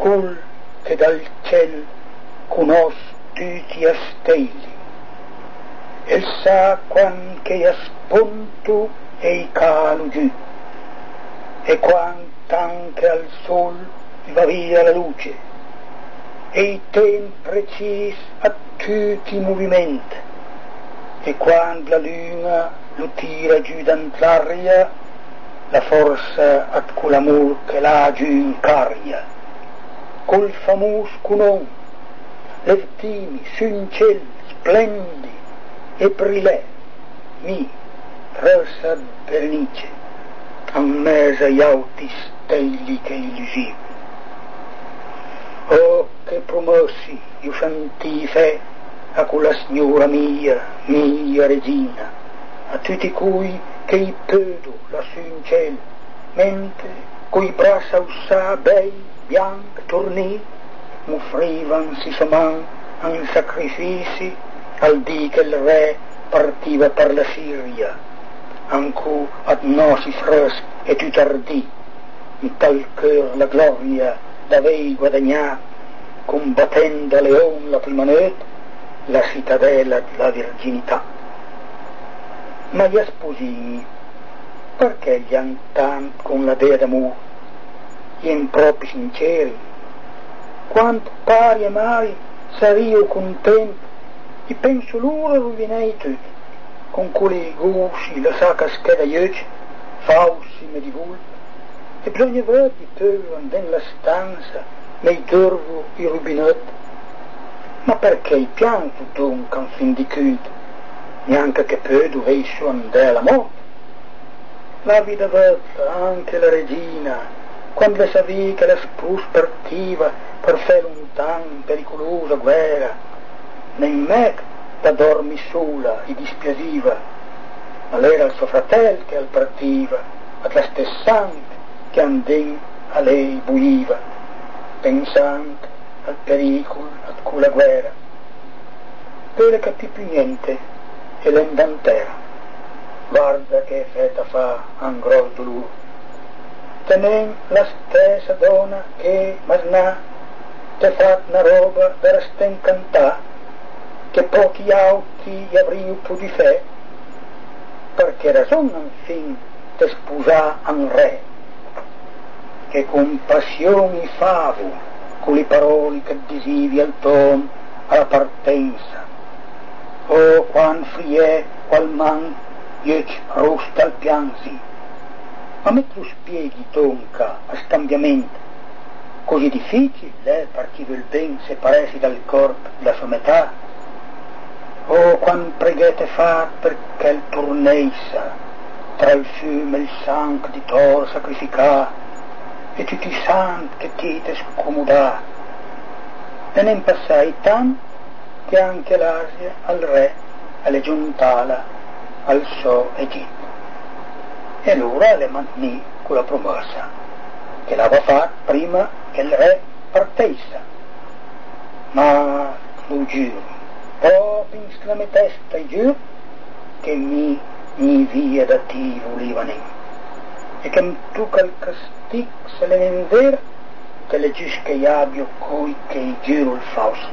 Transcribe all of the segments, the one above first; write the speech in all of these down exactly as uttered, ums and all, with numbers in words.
cul che dal ciel conos tutti a steli, e sa quan che a spunto e calo giù, e quant'anche al sol va via la luce, e i tempi precis a tutti i movimenti, e quando la luna lo tira giù dall'aria, la forza a quell'amor che l'ha giù in caria, col famoso cunon, levtimi su un ciel splendi e brilè, mi rosa berenice, a mezzo agli alti steli che illusivi. Oh, che promossi io sentii fe a quella signora mia, mia regina, a tutti cui che i pedo lassù in cielo, mentre coi braccia ussà bei, bianchi, tornì, m'offrivan si soman in sacrifici al dì che il re partiva per la Siria, anco ad nosi freschi e tu tardì, in tal cœur la gloria d'avei guadagnà, combattendo a Leon la prima notte, la cittadella della virginità. Ma gli sposini, perché gli han tanto con la dea d'amore, gli impropri sinceri, quanto pari e mari sario contento, e penso loro rovinei tutti, con quei gusci, la sacca scheda iuci, falsi medivul, e bisogna vedere di pure nella stanza, nei dorvo i rubinetti, ma perché i pianto dunque un fin di chiudo, neanche che poi dovessi andare alla morte? La vita vecchia, anche la regina, quando le sapeva che la spruce partiva per fare lontano, pericolosa guerra, nemmeno da dormi sola e dispiasiva, ma l'era il suo fratello che al partiva, ad la stessa che andin a lei buiva, pensando al pericolo, a quella guerra. Poi le capì più niente e l'endantera, guarda che feta fa un grosso dolore. Tenen la stessa donna che masnà te fa una roba per st'encantà, che pochi auti gli avrìu più di fe, perché ragion infin te sposà un re, che con passioni favo, con le parole che disivi al ton alla partenza. Oh, quan friè qual man iec rosta al piansi, ma me tu spieghi tonca a scambiamento, così difficile partire il ben separarsi dal corpo della sua metà. Oh, quan preghete fa perché il torneissa tra il fiume e il sangue di tor sacrificà, e tutti i santi che ti te scomodà, e ne passai tanto che anche l'Asia al re alle giuntala al suo Egitto. E allora le mantì con la promessa che l'aveva fatta prima che il re partesse. Ma lo giuro, proprio in la mia testa, giuro, che mi, mi via da ti volevano, e che tu quel castigo se le vendere, che le gius che abbio coi che giuro il falso.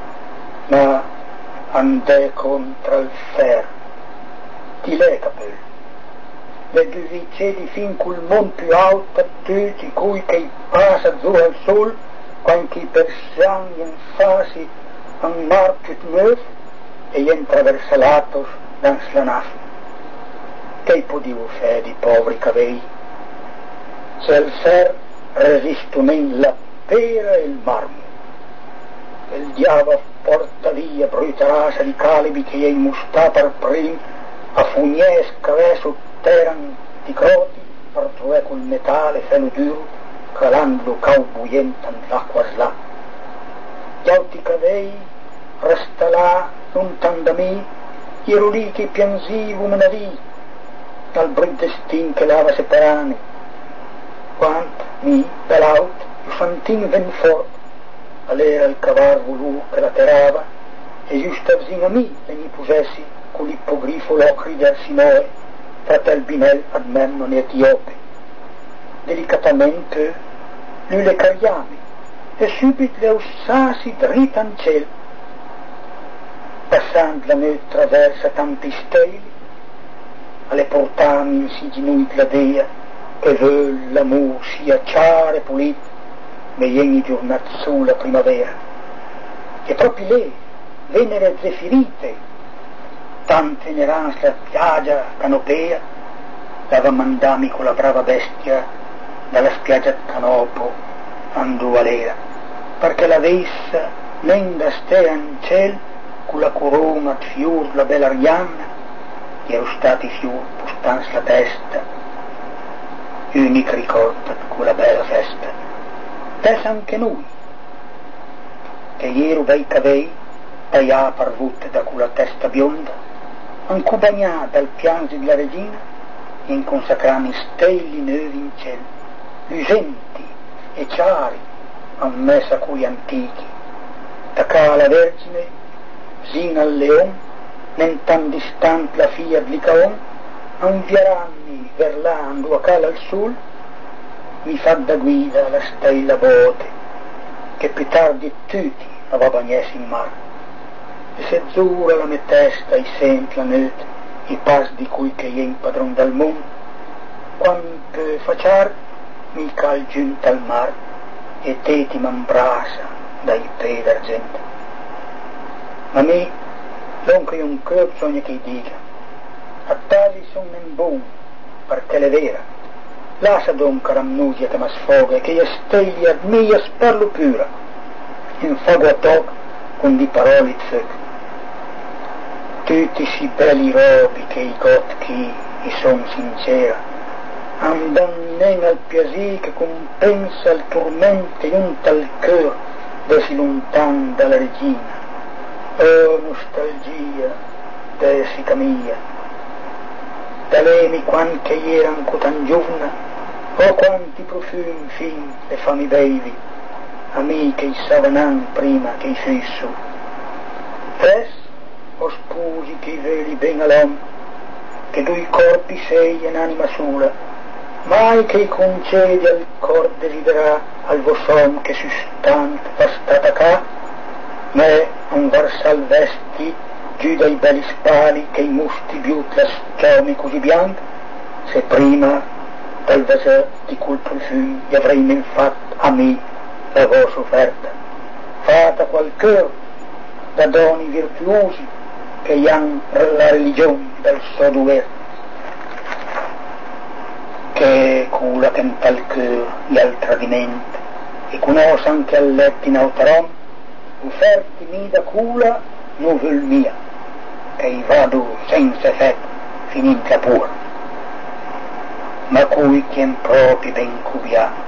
Ma andai contro il ferro, ti le capelli, le giudice di fin col mondo più alto a tutti cui che passa giù al sol, quando i persiani in fasi un mar più nuovo e gli intraversalatos dans la nave. Che potevo fare di poveri cavei? Se il ferro resistono la pera e il marmo, il diavolo porta via brutarasa di calibi che gli mustà per prim a fugnè scavesso terran di croti per trovare col metallo felo duro calando cau buientan l'acqua slà. Gli alti cavei resta là lontan da me, ero lì che piansivo me ne lì dal brut destin che l'ava separani, quant mi dall'aut il fantin ven forte all'era il cavar volù che la terava, e giusto vicino a me e mi posessi con l'ippogrifo l'ocri del Sinoi, fratel Binel ad Memnon e Etiope. Delicatamente lui le cariami e subito le ussassi dritta in cielo, passando la notte traversa tanti steli, alle portami in si ginui la dea, e vuol l'amore sia chiaro e pulito, veieni giornate sulla primavera. E proprio lì, venere zefirite, tante nerans la spiaggia canopea, dava mandami con la brava bestia dalla spiaggia canopo andò a l'era, perché la vessa nenda stea in ciel con la corona di fior la bella Arianna, che ero stati fior postans la testa, unica ricorda di quella bella festa. Pensa anche noi, che ieri bei cavei, taglià parvute da quella testa bionda, anco bagnà dal piangi della regina, in consacrami steli nuovi in ciel, lucenti e chiari, ammessa cui antichi, tacca la Vergine, sin al leon, nen tan distant la figlia di Licaon, anvieranni verlando a cala al sul, mi fa da guida la stella bote, che più tardi tutti aveva bagnessi in mar. E se zura la mia testa e sente la notte, i pas di cui che io padron del mondo, quanto facciar mi cal giunta al mar, e te ti m'ambrasa dai pe d'argento. Ma me, non che un cor sogna che dica, a tali son men bon, perché l'è vera, lascia don caramnusia che m'asfoga, e che io stegli ad mia sparlo pura, in fago a toc con di parole zec. Tutti si belli robi che i gotchi i son sincera, andannen al piacere che compensa il tormento in un tal cœur desi lontan dalla regina. Oh nostalgia, desica mia, da lemi quante eran tan giovna, oh quanti profumi fin le fami bevi, amiche i savanan prima che i fisso. Tres, o sposi che i veli ben all'om, che due corpi sei in anima sola, mai che i concedi al cor desiderà al vosom che sustante fa stata ca, me un varsal vesti giù dai belli spali che i musti biut la schiome così bianca, se prima dal vasè di quel profumo gli avrei men fatto a me la vostra offerta, fata qualche da doni virtuosi che han la religione del suo dover, che cura che in tal cœur gli al tradimento e conosce anche al letto in autorom, offerti mi da cura non vuol mia, che i vado senza effetto finita pura, ma cui tien proprio ben cubiato,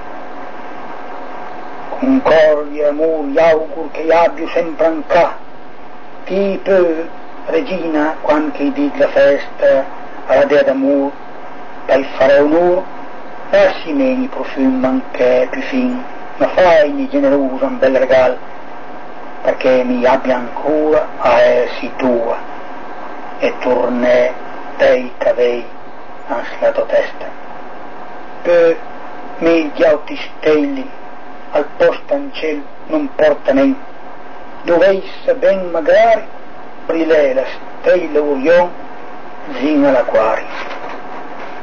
con cori e amori augur che abbio sempre anca, chi può regina quando che di la festa alla dea d'amor per fare onore, lasci meni profumi anche più fin, ma fai generoso un bel regalo, perché mi abbia ancora a essi tua, e tornè dei cavei anche la tua testa. Poi mi gli steli al posto in cielo non porta men, dovesse ben magari brillare la stella Orion zin all'acquario.